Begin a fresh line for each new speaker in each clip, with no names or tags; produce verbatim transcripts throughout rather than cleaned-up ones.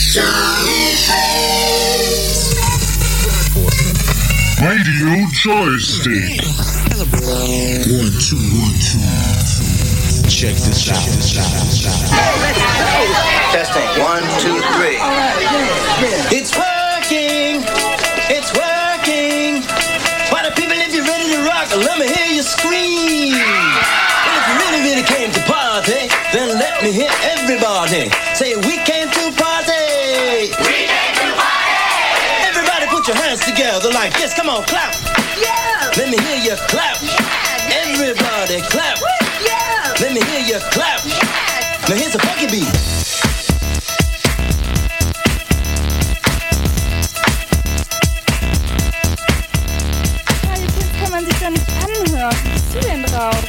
Radio Joystick. One, two, one, two. Check this out.
Testing. One, two, three. It's working. It's working. Why the people, if you're ready to rock, let me hear you scream. And if you really, really came to party, then let me hear everybody say, we came to party. We came to party. Everybody put your hands together like this. Come on, clap. Yeah. Let me hear you clap. Yeah. Everybody clap. Yeah. Let me hear you clap. Yeah. Now here's a funky beat.
Kann man sich doch nicht anhören. Wie bist du denn drauf?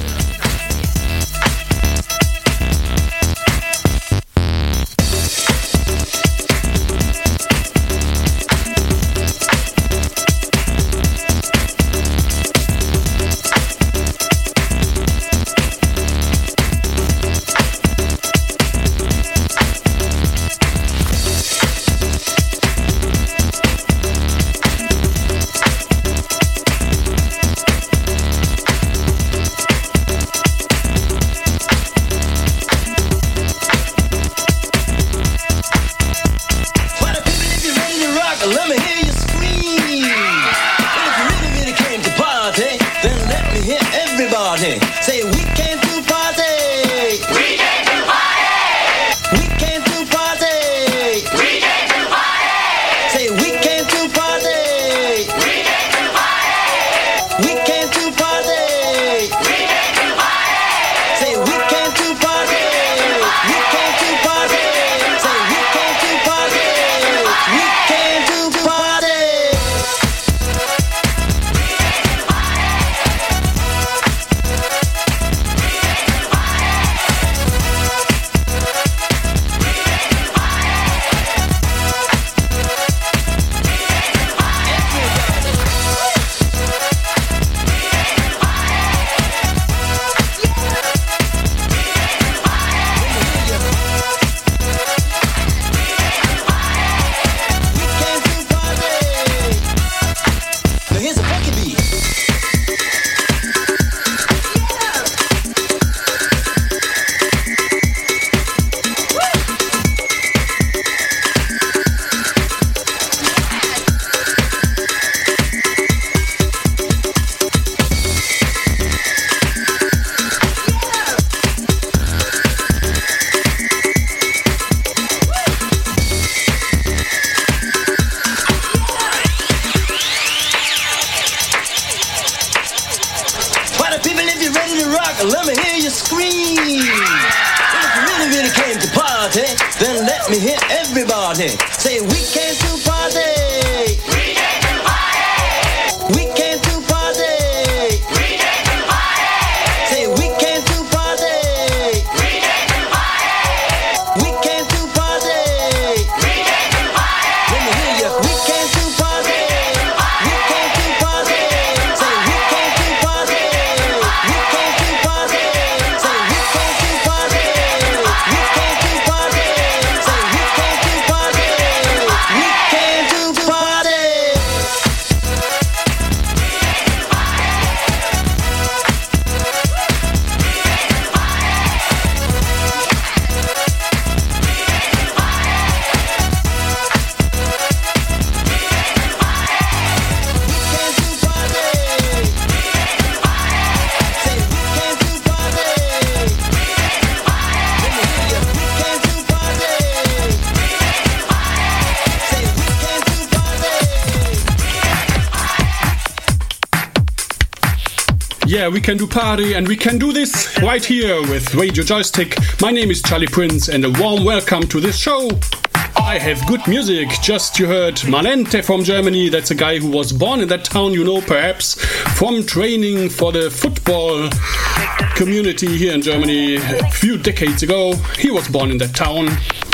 Yeah, we can do party and we can do this right here with Radio Joystick. My name is Charlie Prince and a warm welcome to this show. I have good music. Just you heard Malente from Germany. That's a guy who was born in that town, you know, perhaps from training for the football community here in Germany a few decades ago. He was born in that town.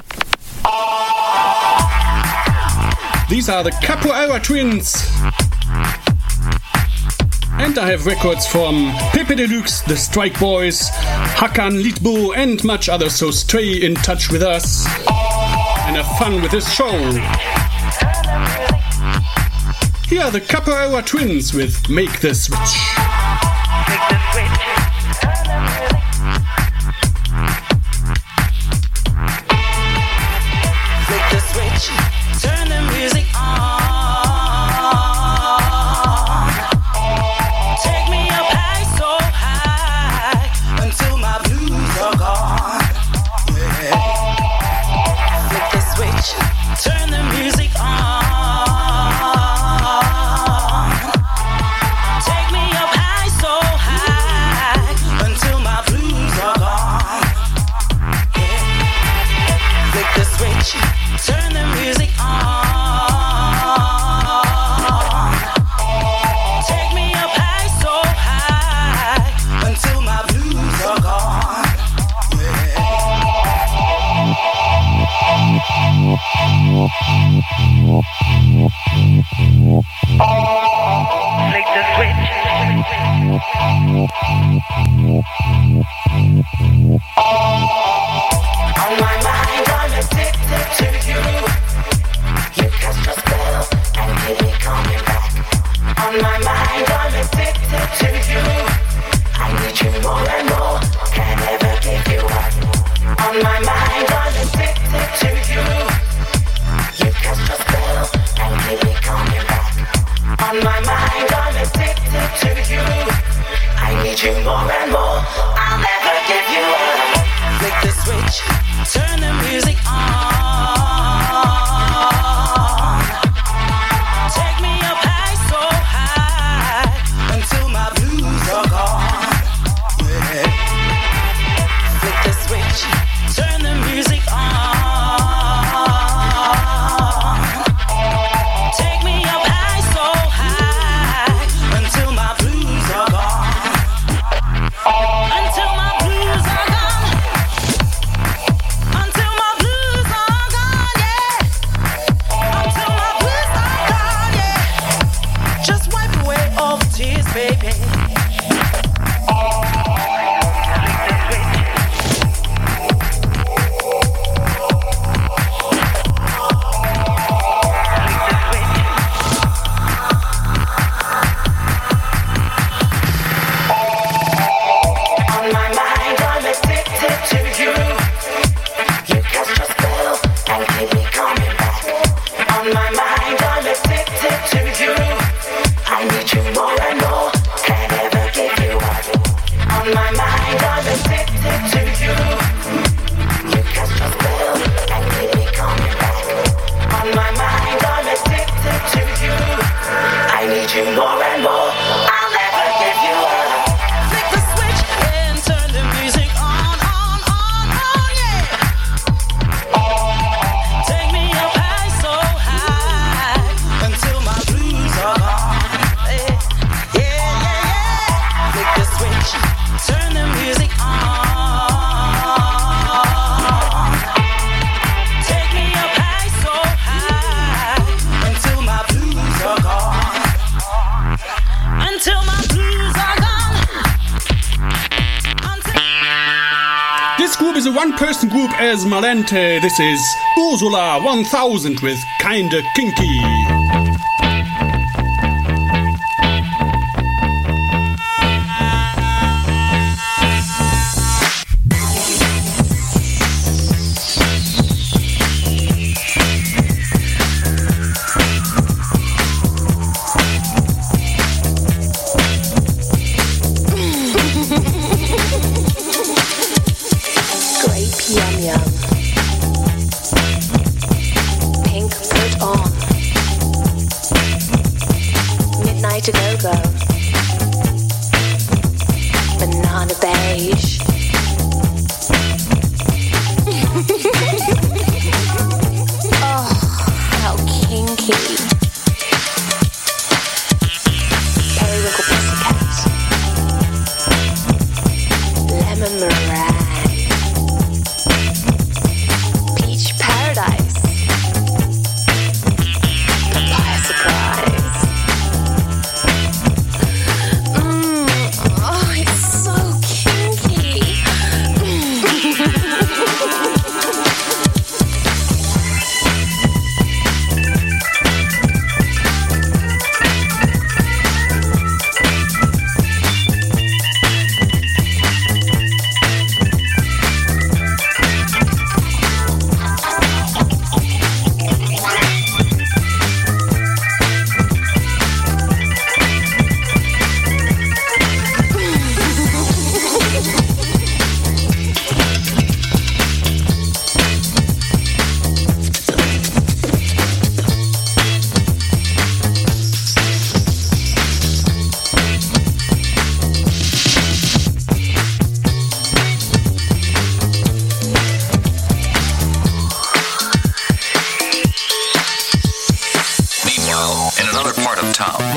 These are the Capoeira Twins. And I have records from Pepe Deluxe, the Strike Boys, Hakan Litbo and much others, so stay in touch with us. And have fun with this show. Here are the Capoeira Twins with Make the Switch.
Make the switch. Make the switch. Turn the music on. Take me up high, so high, until my blues are gone. Yeah. Make the switch. Turn the music on. Turn the music on. Take me up high, so high, until my blues are gone. Yeah. Flick the switch. On my mind, I'm addicted to you. You cast your spell and keep me coming back. On my mind, I'm addicted to you. I need you more and more, can never give you up. On my mind, I'm addicted to you. You cast your spell and keep me coming back. On my mind, I'm addicted to you. I need you more and more, I'll never give you up. Flick the switch. Turn the music on. Take me up high, so high, until my blues are gone. Yeah. Flick the switch. Turn the music on. Take me up high, so high, until my blues are gone. Until my blues are gone. Baby.
One-person group as Malente. This is Ursula one thousand with Kinda Kinky.
Pink put on.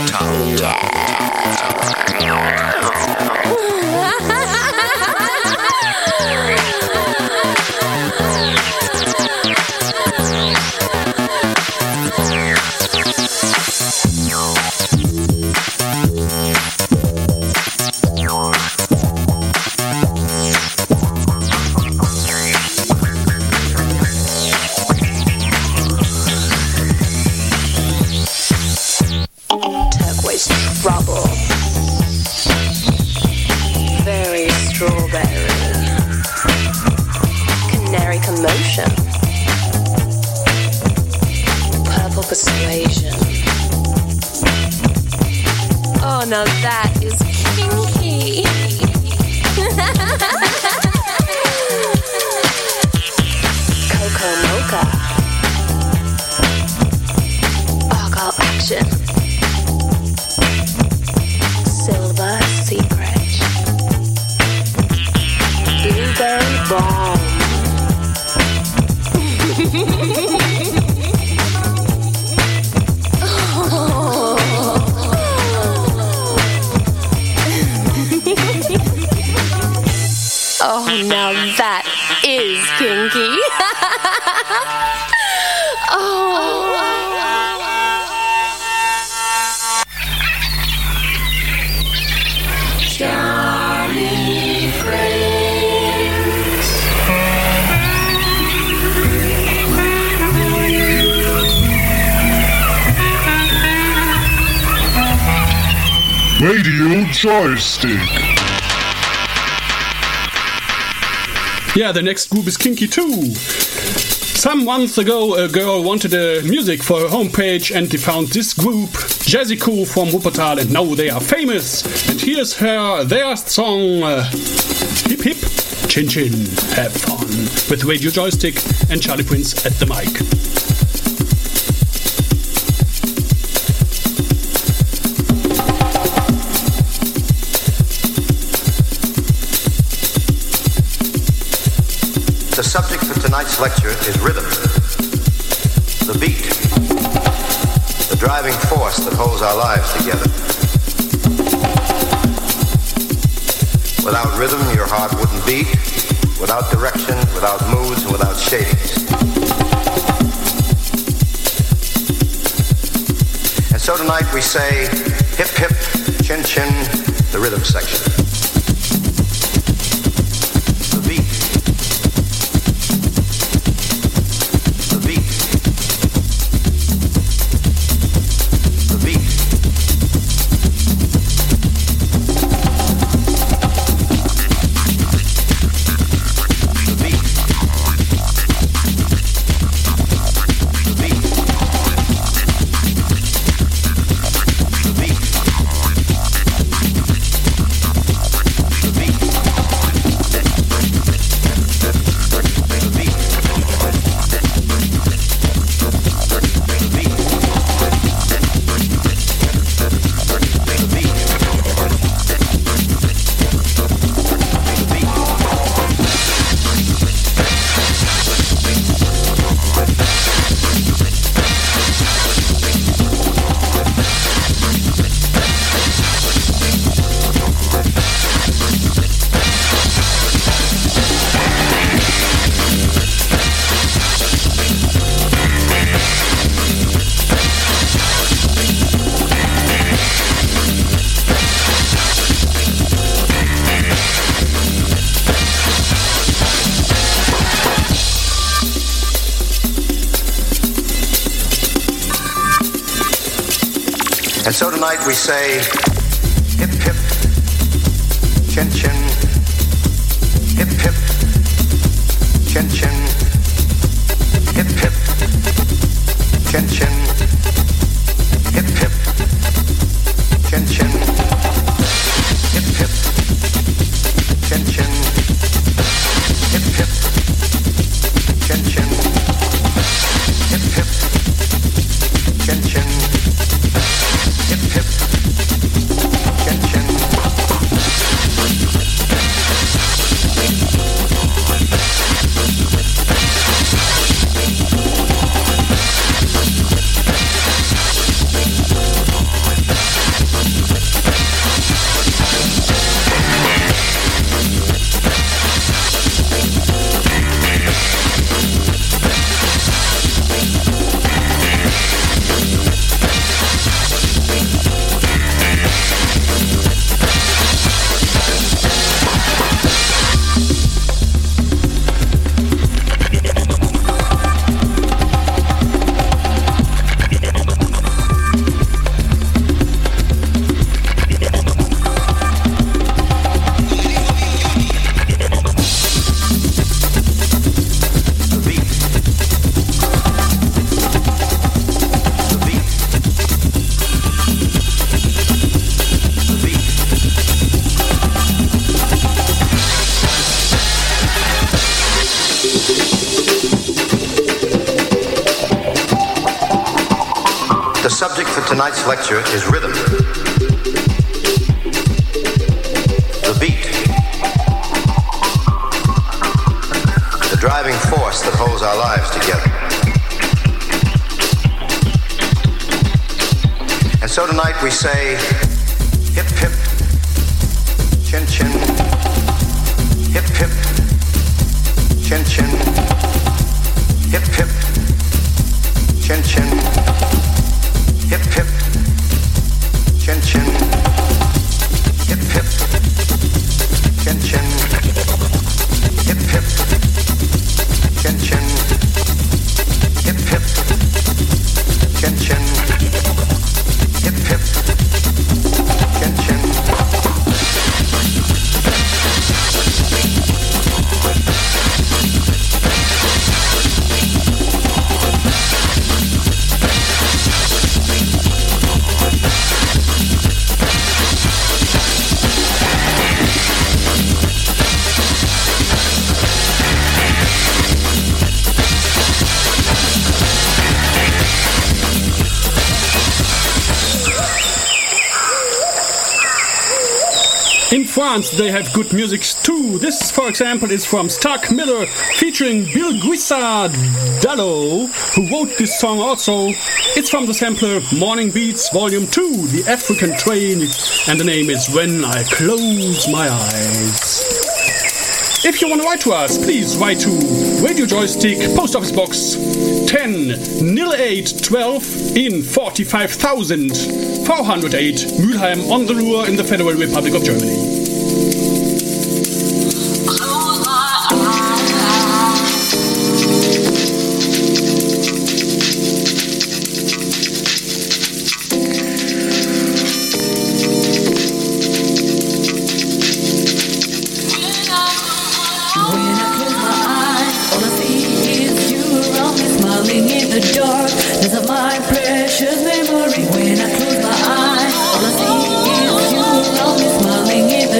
Radio Joystick.
Yeah, the next group is Kinky too. Some months ago, a girl wanted a music for her homepage and they found this group, Jessico from Wuppertal, and now they are famous. And here's her, their song, uh, Hip Hip, Chin Chin, have fun, with Radio Joystick and Charlie Prince at the mic.
The subject for tonight's lecture is rhythm, the beat, the driving force that holds our lives together. Without rhythm, your heart wouldn't beat. Without direction, without moods, and without shadings. And so tonight we say, hip hip, chin chin, the rhythm section. And so tonight we say, hip hip, chin chin, hip hip, chin chin, hip hip, chin chin, hip hip, chin chin, hip hip, chin chin, hip hip, chin chin, hip hip, chin chin. Hip hip, chin chin. of tonight's lecture is rhythm. The beat. The driving force that holds our lives together. And so tonight we say, hip hip, chin chin, hip hip, chin chin, hip hip, chin chin, hip hip, chin chin, hip hip, chin chin, hip hip, chin chin, hip hip, chin chin, hip hip, chin chin.
In France, they have good music too. This, for example, is from Stark Miller featuring Bill Guisadalo, who wrote this song also. It's from the sampler Morning Beats Volume two, The African Train, and the name is When I Close My Eyes. If you want to write to us, please write to Radio Joystick, Post Office Box ten oh eight twelve in forty-five thousand four hundred eight Mülheim on the Ruhr in the Federal Republic of Germany.
In the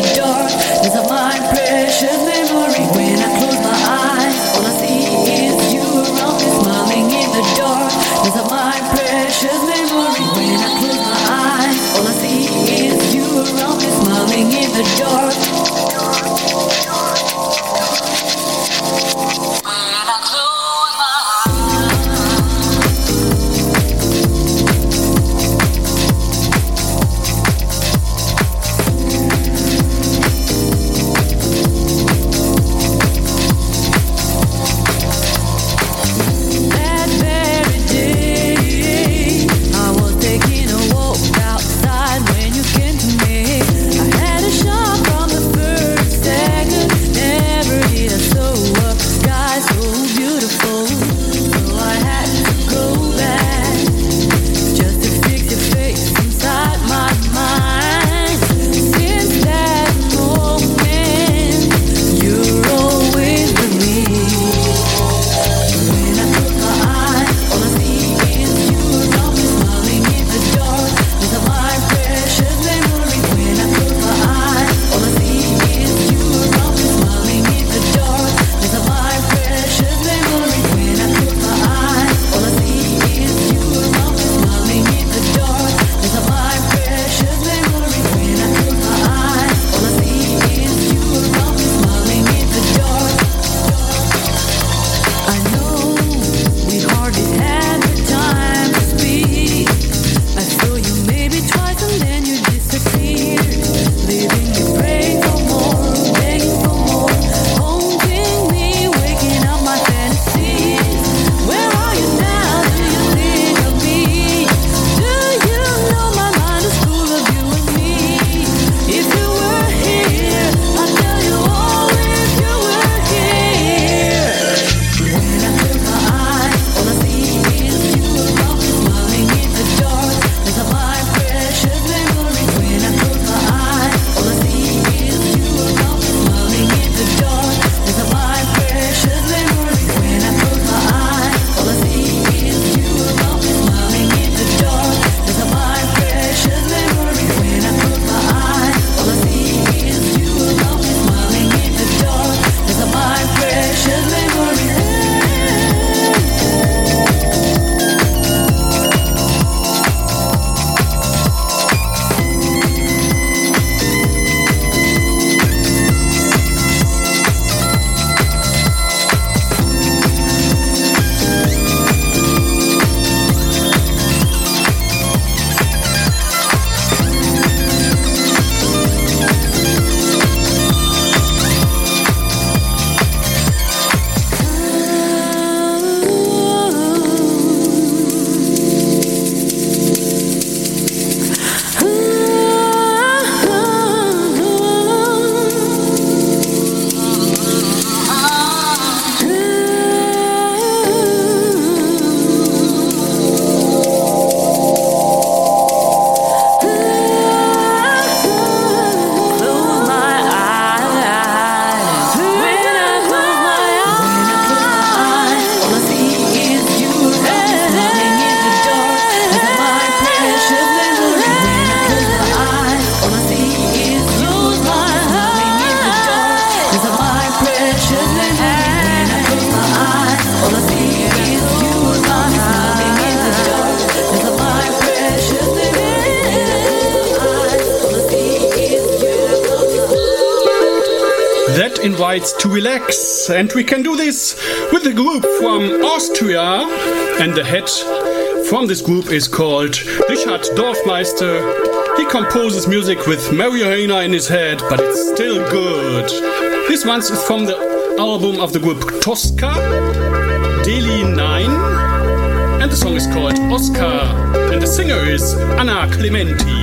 invites to relax, and we can do this with a group from Austria, and the head from this group is called Richard Dorfmeister. He composes music with marijuana in his head, but it's still good. This one is from the album of the group Tosca, Delhi nine, and the song is called Oscar, and the singer is Anna Clementi.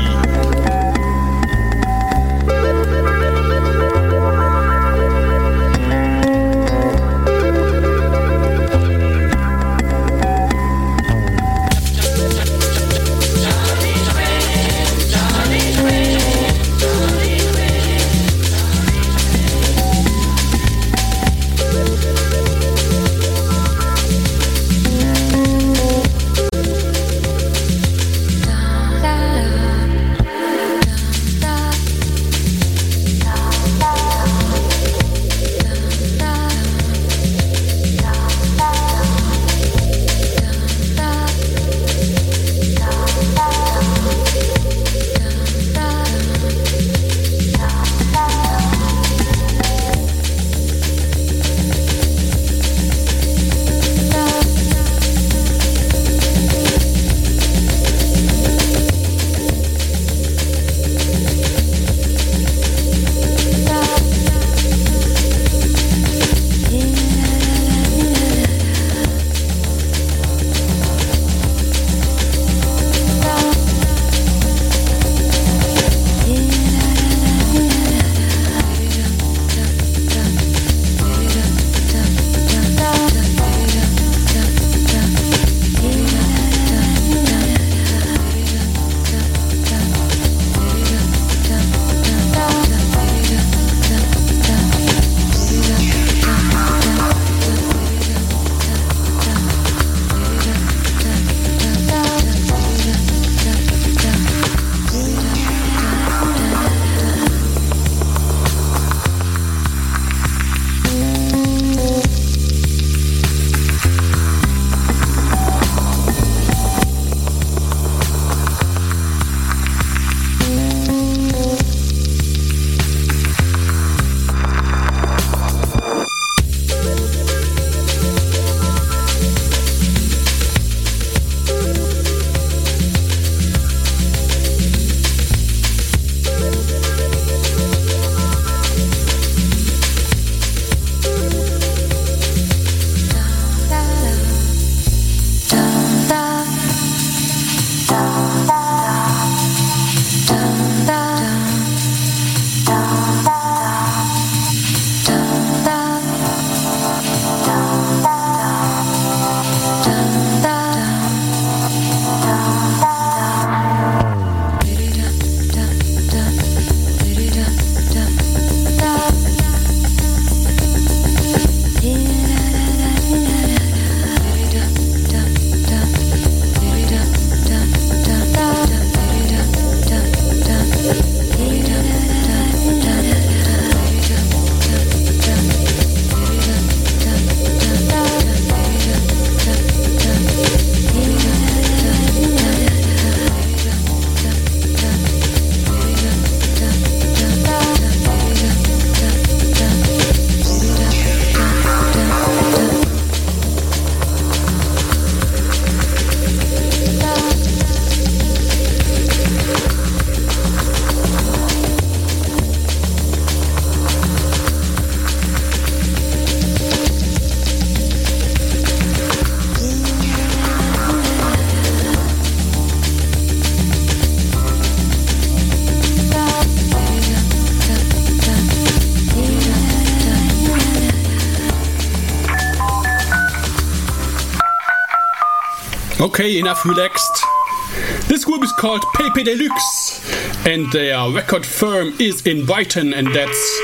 Okay, enough relaxed. This group is called Pepe Deluxe, and their record firm is in Brighton, and that's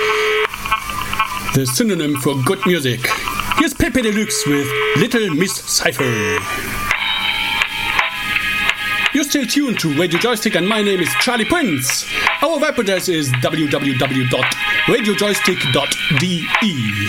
the synonym for good music. Here's Pepe Deluxe with Little Miss Cypher. You're still tuned to Radio Joystick, and my name is Charlie Prince. Our web address is w w w dot radio joystick dot d e.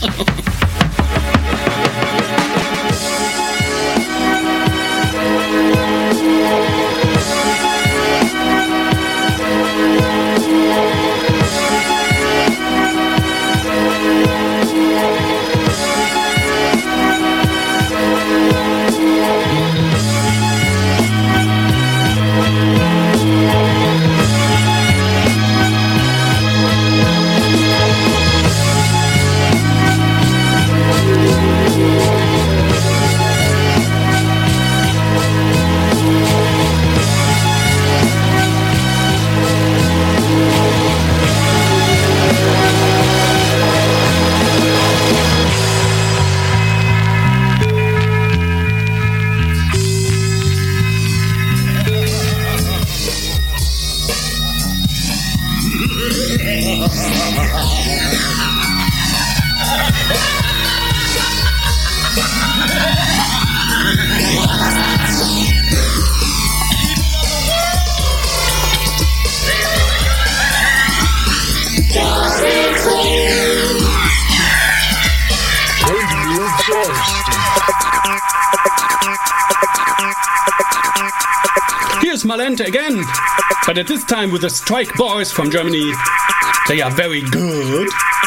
Here's Malente again, but at this time with the Strike Boys from Germany. They are very good.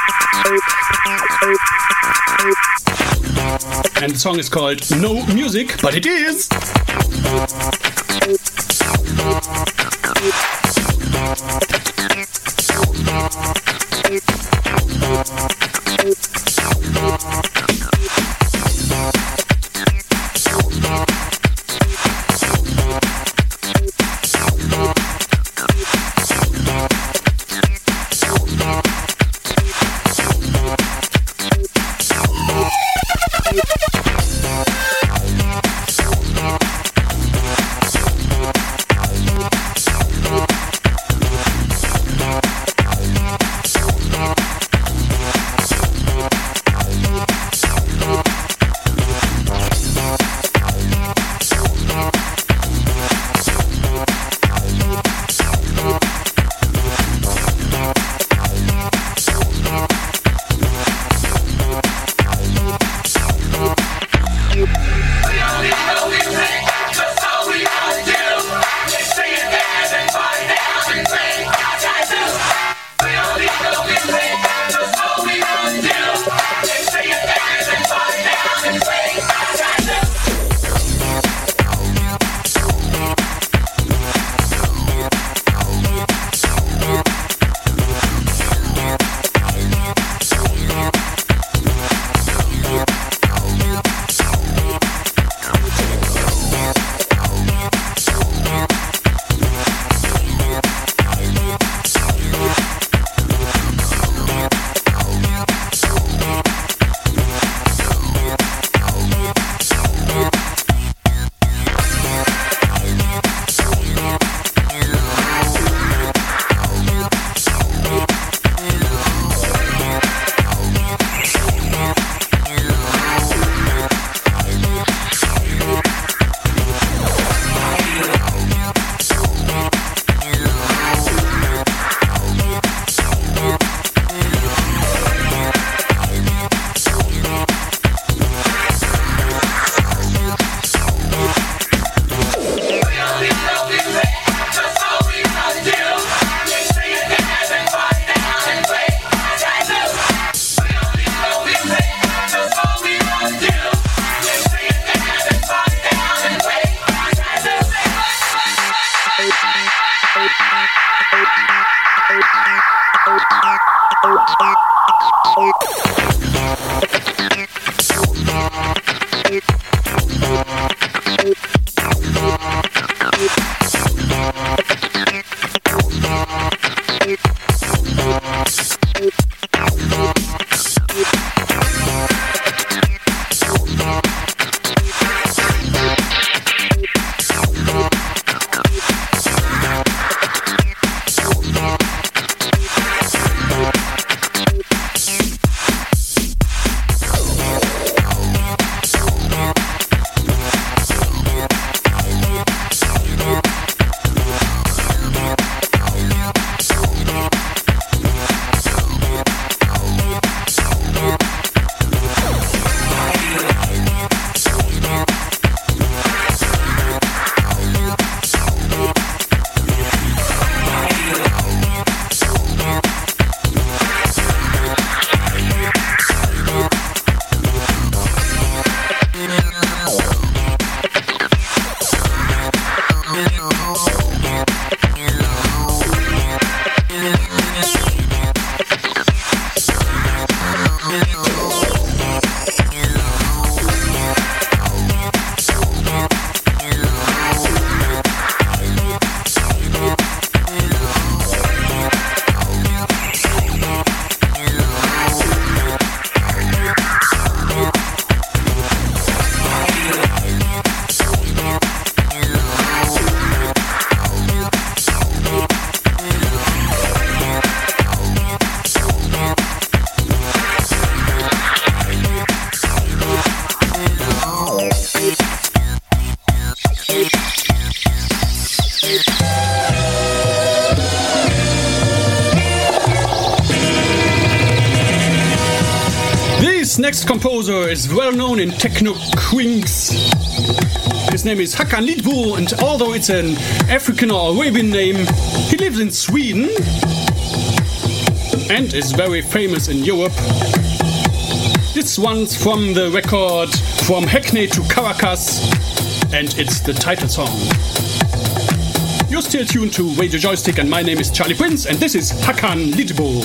And the song is called No Music, but it is. This next composer is well known in techno quinks. His name is Hakan Lidbo, and although it's an African or Arabian name, he lives in Sweden and is very famous in Europe. This one's from the record From Hackney to Caracas, and it's the title song. You're still tuned to Radio Joystick, and my name is Charlie Prince, and this is Hakan Lidbo.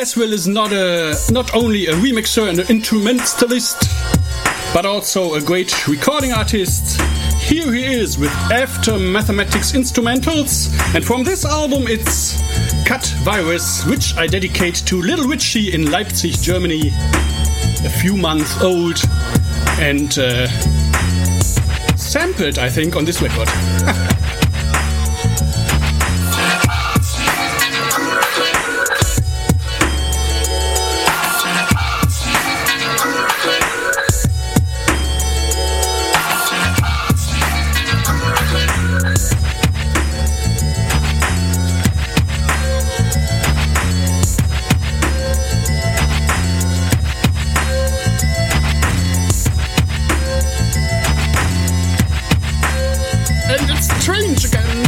Laswell is not a not only a remixer and an instrumentalist, but also a great recording artist. Here he is with After Mathematics Instrumentals, and from this album it's Cut Virus, which I dedicate to Little Richie in Leipzig, Germany, a few months old, and uh, sampled, I think, on this record. Strange again.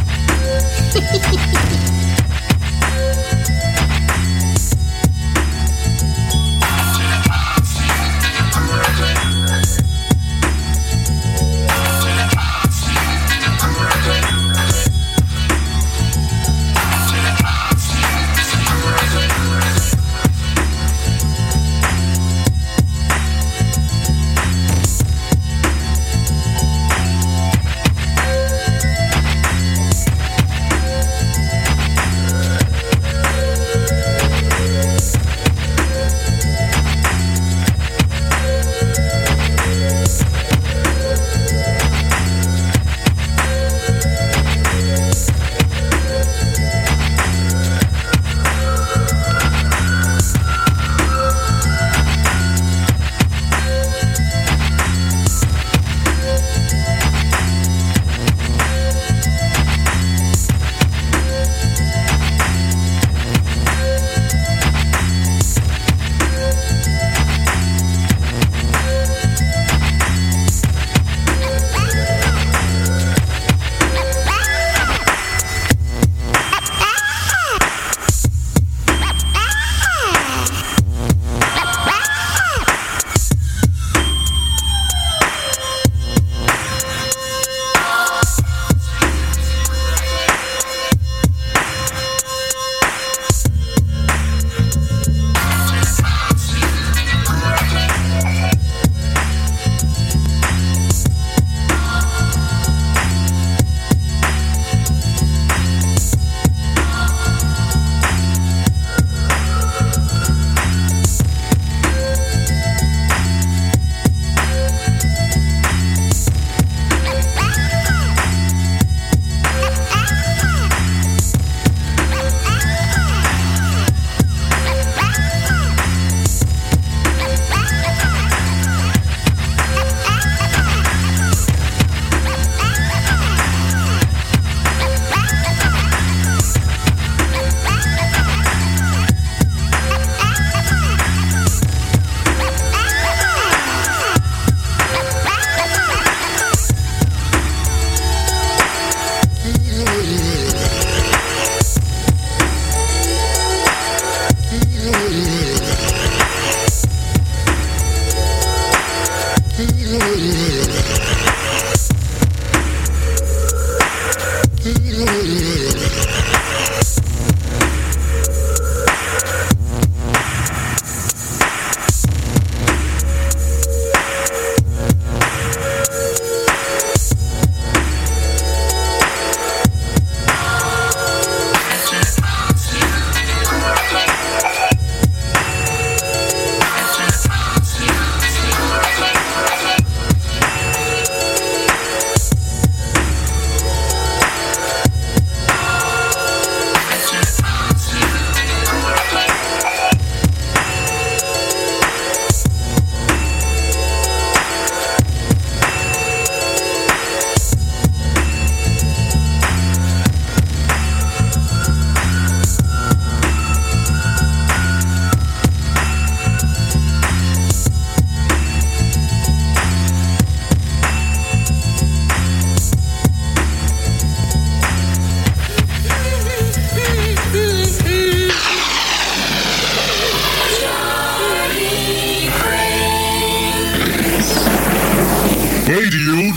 Radio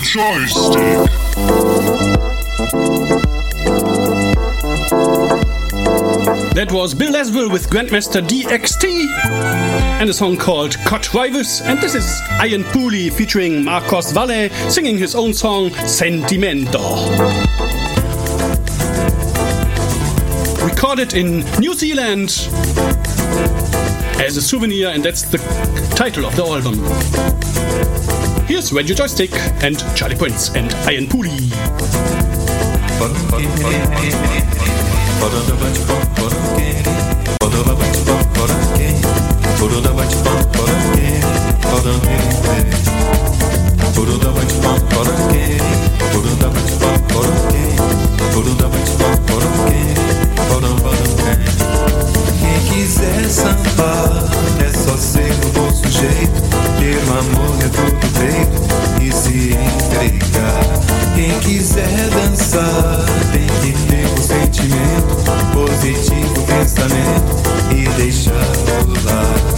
Joystick.
That was Bill Laswell with Grandmaster D X T and a song called Cot Rivals. And this is Ian Pooley featuring Marcos Valle singing his own song Sentimento. Recorded in New Zealand as a souvenir, and that's the title of the album. Here's Radio Joystick and Charlie Prince and Ian Pooley.
Quem quiser sambar é só ser um bom sujeito, ter um amor dentro do peito e se entregar. Quem quiser dançar tem que ter um sentimento positivo, pensamento e deixar rolar.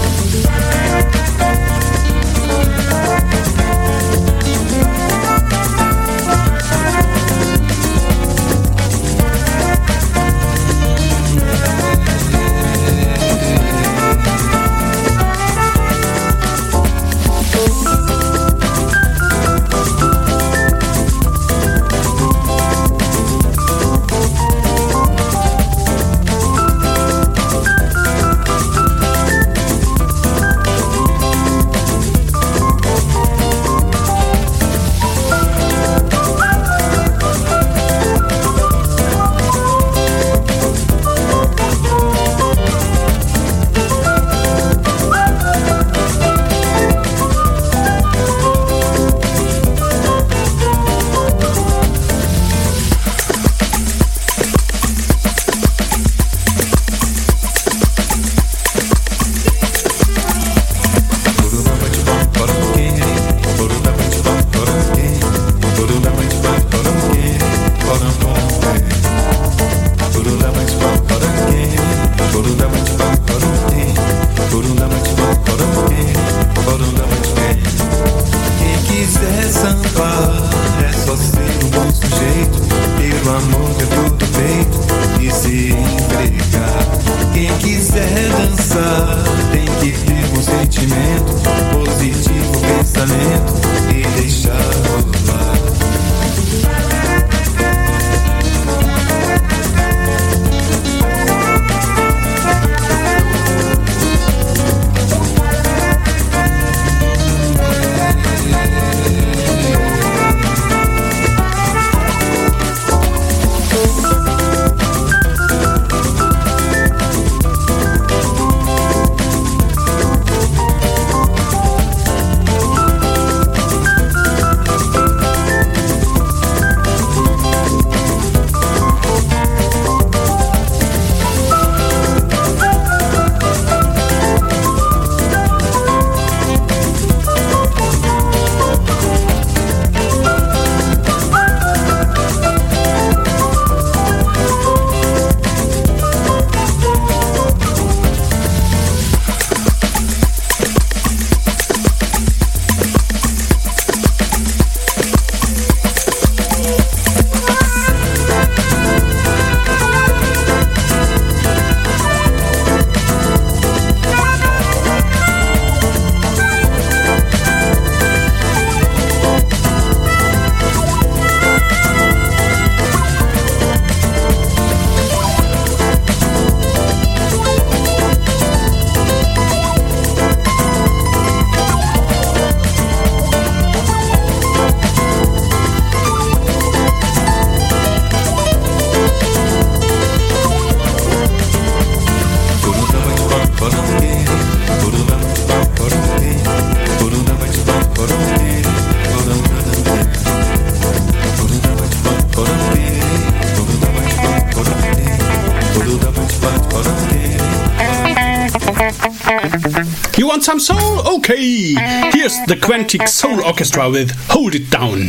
You want some soul? Okay! Here's the Quantic Soul Orchestra with Hold It Down.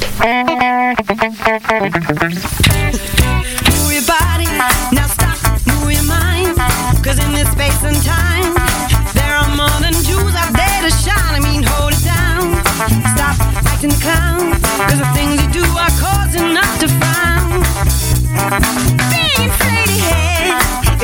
Move your body, now stop, move your mind. Cause in this space and time, there are more than Jews out there to shine. I mean, hold it down, stop acting the clown. Cause the things you do are causing us to frown. Big inflated head,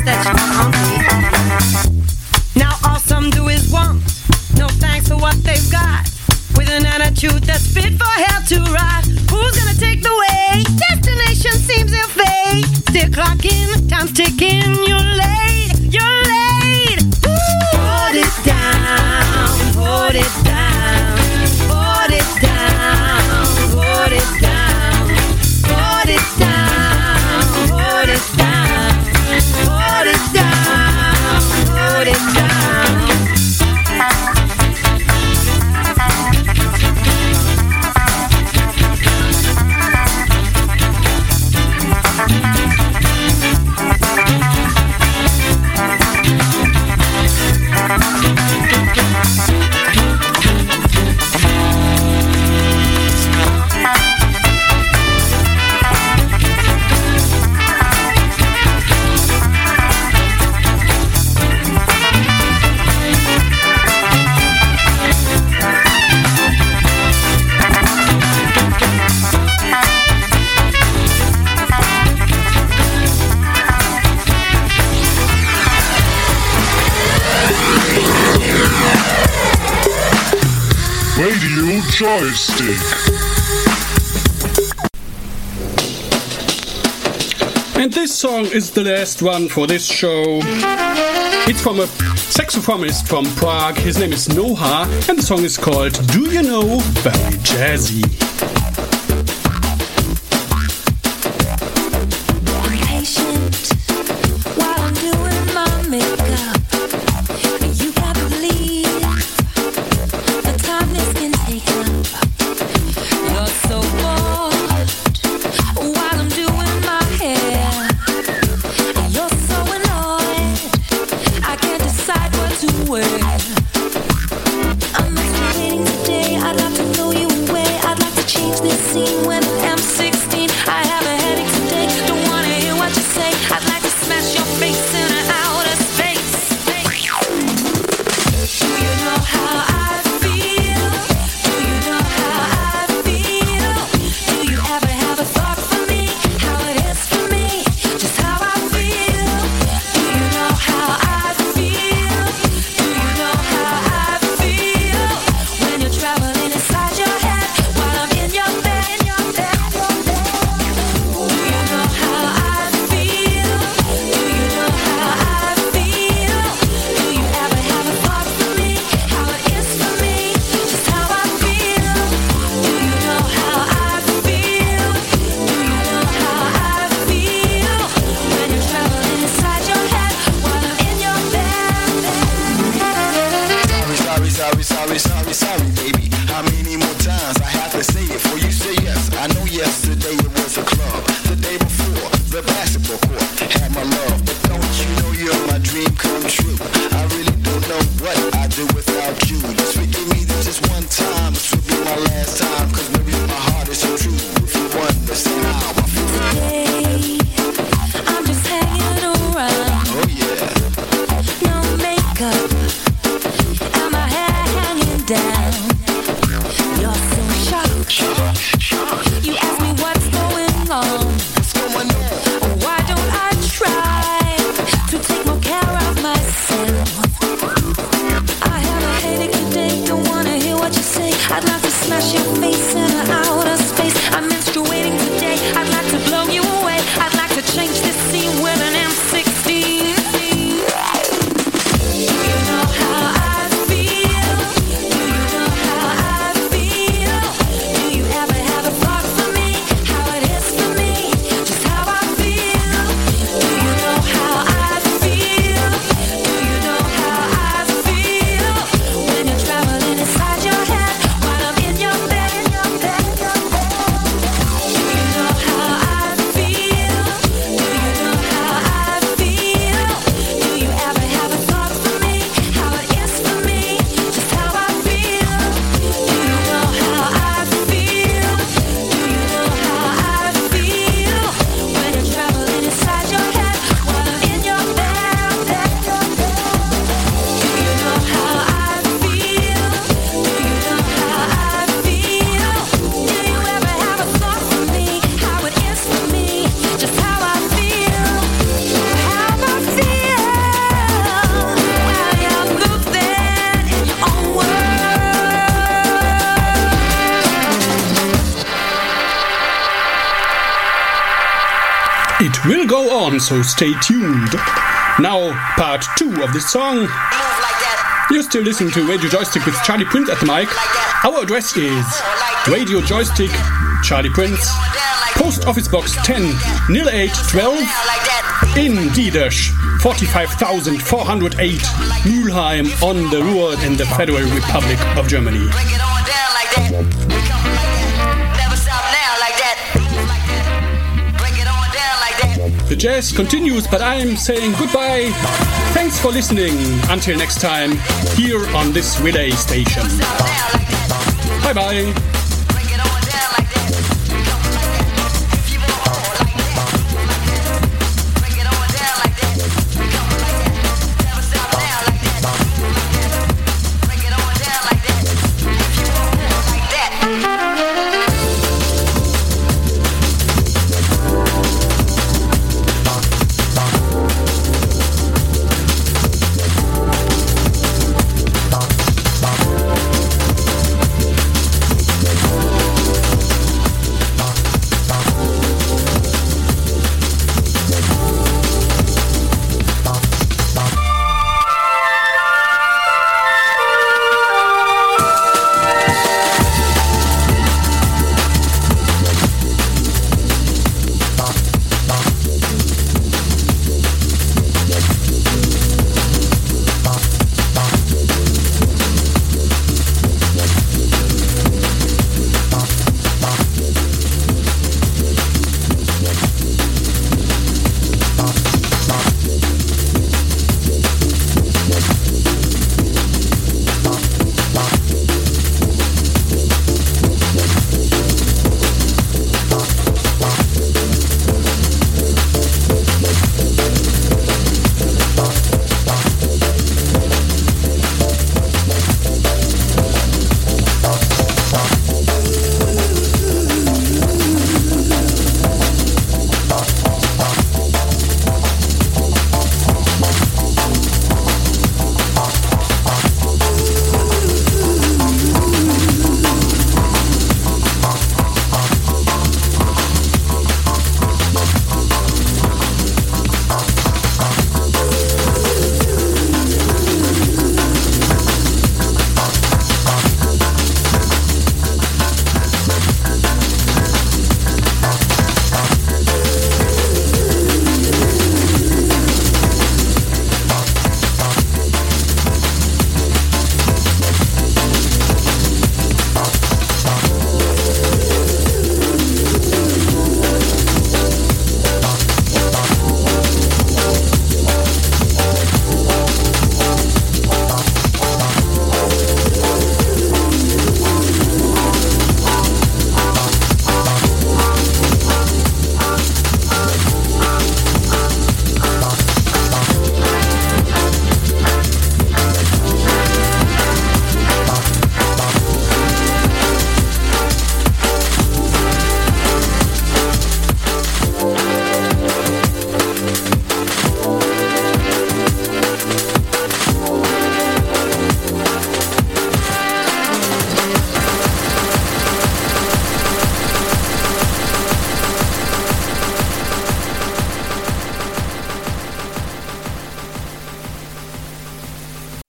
that's funky. Now all some do is want, no thanks for what they've got. With an attitude that's fit for hell to ride. Who's gonna take the way? Destination seems ill fate. Still clocking, time's ticking. You're late, you're late. Ooh. Hold it down, hold it down, hold it down, hold it down, hold it down, hold it down, hold it down, hold it down.
Radio Joystick.
And this song is the last one for this show. It's from a saxophonist from Prague. His name is Noha, and the song is called Do You Know? Very jazzy.
Down.
will go on, so stay tuned. Now, part two of this song. You're still listening to Radio Joystick with Charlie Prince at the mic. Our address is Radio Joystick, Charlie Prince, Post Office Box ten oh eight twelve in Diedersch, forty-five thousand four hundred eight, Mülheim on the Ruhr in the Federal Republic of Germany. The jazz continues, but I'm saying goodbye. Thanks for listening. Until next time, here on this relay station. Bye bye.